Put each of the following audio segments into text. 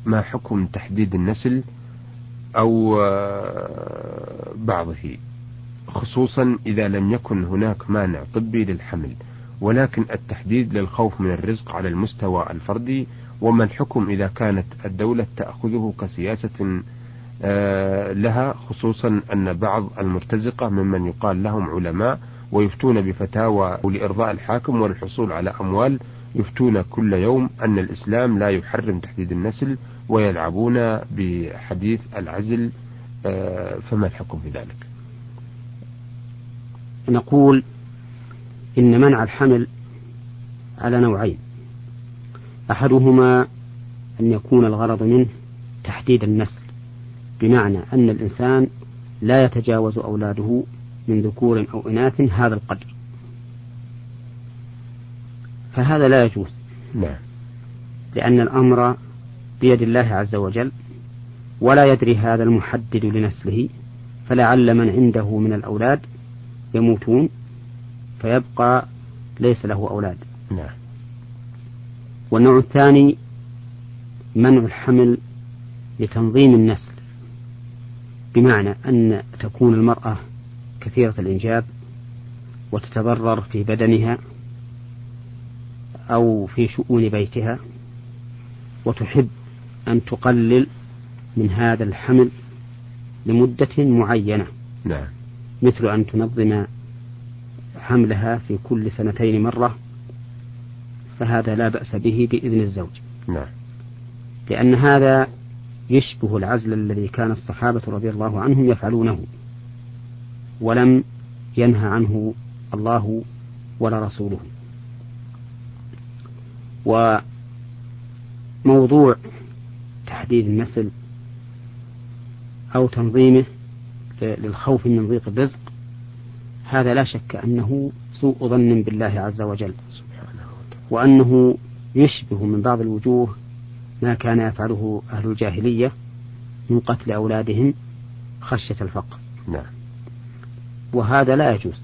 ما حكم تحديد النسل أو بعضه، خصوصا إذا لم يكن هناك مانع طبي للحمل، ولكن التحديد للخوف من الرزق على المستوى الفردي؟ وما الحكم إذا كانت الدولة تأخذه كسياسة لها، خصوصا أن بعض المرتزقة ممن يقال لهم علماء ويفتون بفتاوى لإرضاء الحاكم وللحصول على أموال، يفتون كل يوم أن الإسلام لا يحرم تحديد النسل ويلعبون بحديث العزل، فما الحكم في ذلك؟ نقول إن منع الحمل على نوعين: أحدهما أن يكون الغرض منه تحديد النسل، بمعنى أن الإنسان لا يتجاوز أولاده من ذكور أو إناث هذا القدر، فهذا لا يجوز. نعم. لأن الأمر بيد الله عز وجل، ولا يدري هذا المحدد لنسله، فلعل من عنده من الأولاد يموتون فيبقى ليس له أولاد. نعم. والنوع الثاني منع الحمل لتنظيم النسل، بمعنى أن تكون المرأة كثيرة الإنجاب وتتضرر في بدنها أو في شؤون بيتها، وتحب أن تقلل من هذا الحمل لمدة معينة. نعم. مثل أن تنظم حملها في كل 2 مرة، فهذا لا بأس به بإذن الزوج. نعم. لأن هذا يشبه العزل الذي كان الصحابة رضي الله عنهم يفعلونه، ولم ينهى عنه الله ولا رسوله. وموضوع تحديد النسل أو تنظيمه للخوف من ضيق الرزق، هذا لا شك أنه سوء ظن بالله عز وجل، وأنه يشبه من بعض الوجوه ما كان يفعله أهل الجاهلية من قتل أولادهم خشية الفقر. نعم. وهذا لا يجوز،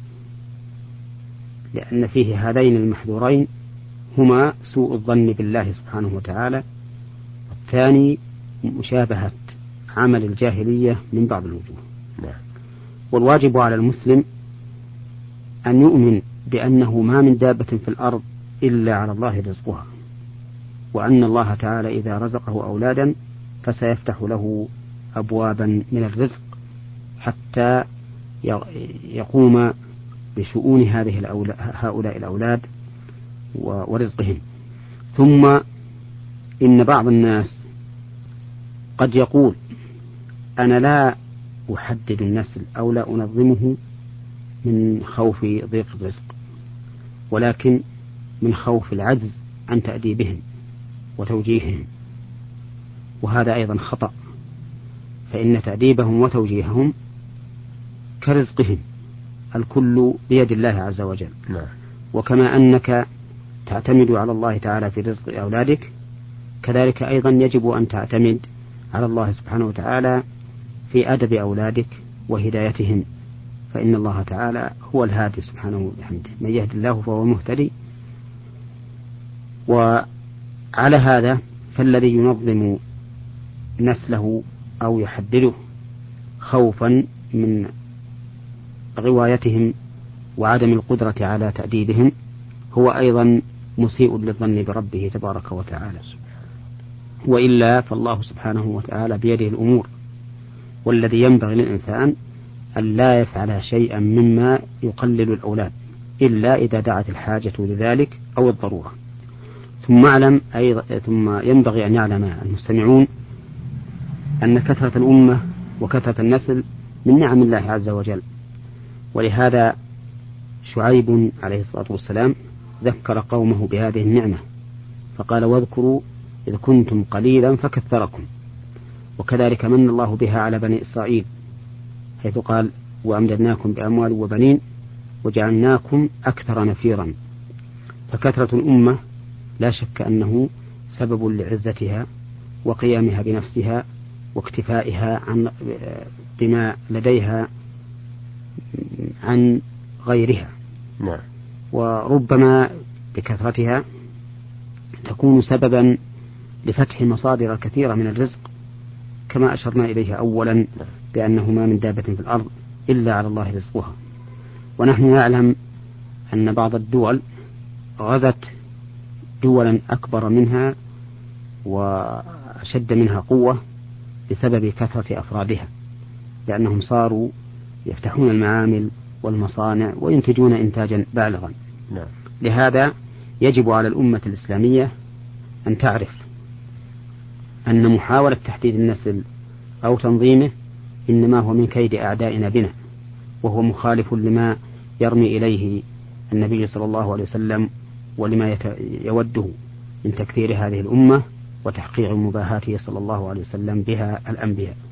لأن فيه هذين المحذورين هما سوء الظن بالله سبحانه وتعالى، والثاني مشابهة عمل الجاهلية من بعض الوجوه. نعم. والواجب على المسلم أن يؤمن بأنه ما من دابة في الأرض إلا على الله رزقها، وأن الله تعالى إذا رزقه أولادا فسيفتح له أبوابا من الرزق حتى يقوم بشؤون هؤلاء الأولاد ورزقهم. ثم إن بعض الناس قد يقول: أنا لا أحدد النسل أو لا أنظمه من خوف ضيق الرزق، ولكن من خوف العجز عن تأديبهم وتوجيههم، وهذا أيضا خطأ، فإن تأديبهم وتوجيههم كرزقهم، الكل بيد الله عز وجل. نعم. وكما أنك تعتمد على الله تعالى في رزق أولادك، كذلك أيضا يجب أن تعتمد على الله سبحانه وتعالى في أدب أولادك وهدايتهم، فإن الله تعالى هو الهادي سبحانه وبحمده، من يهد الله فهو المهتدي. وعلى هذا فالذي ينظم نسله أو يحدده خوفا من غوايتهم وعدم القدرة على تأديبهم هو أيضا مسيء للظن بربه تبارك وتعالى، وإلا فالله سبحانه وتعالى بيده الأمور، والذي ينبغي للإنسان أن لا يفعل شيئا مما يقلل الأولاد إلا إذا دعت الحاجة لذلك أو الضرورة. ثم ينبغي أن يعلم المستمعون أن كثرة الأمة وكثرة النسل من نعم الله عز وجل، ولهذا شعيب عليه الصلاة والسلام ذكر قومه بهذه النعمة فقال: واذكروا إذ كنتم قليلا فكثركم. وكذلك من الله بها على بني إسرائيل، حيث قال: وأمددناكم بأموال وبنين وجعلناكم أكثر نفيرا. فكثرة الأمة لا شك أنه سبب لعزتها وقيامها بنفسها واكتفائها بما لديها عن غيرها. نعم. وربما بكثرتها تكون سببا لفتح مصادر كثيرة من الرزق، كما أشرنا إليه أولا بأنه ما من دابة في الأرض إلا على الله رزقها. ونحن نعلم أن بعض الدول غزت دولا أكبر منها وأشد منها قوة بسبب كثرة أفرادها، لأنهم صاروا يفتحون المعامل والمصانع وينتجون إنتاجا بالغا. لهذا يجب على الأمة الإسلامية أن تعرف أن محاولة تحديد النسل أو تنظيمه إنما هو من كيد أعدائنا بنا، وهو مخالف لما يرمي إليه النبي صلى الله عليه وسلم ولما يوده من تكثير هذه الأمة وتحقيق مباهاته صلى الله عليه وسلم بها الأنبياء.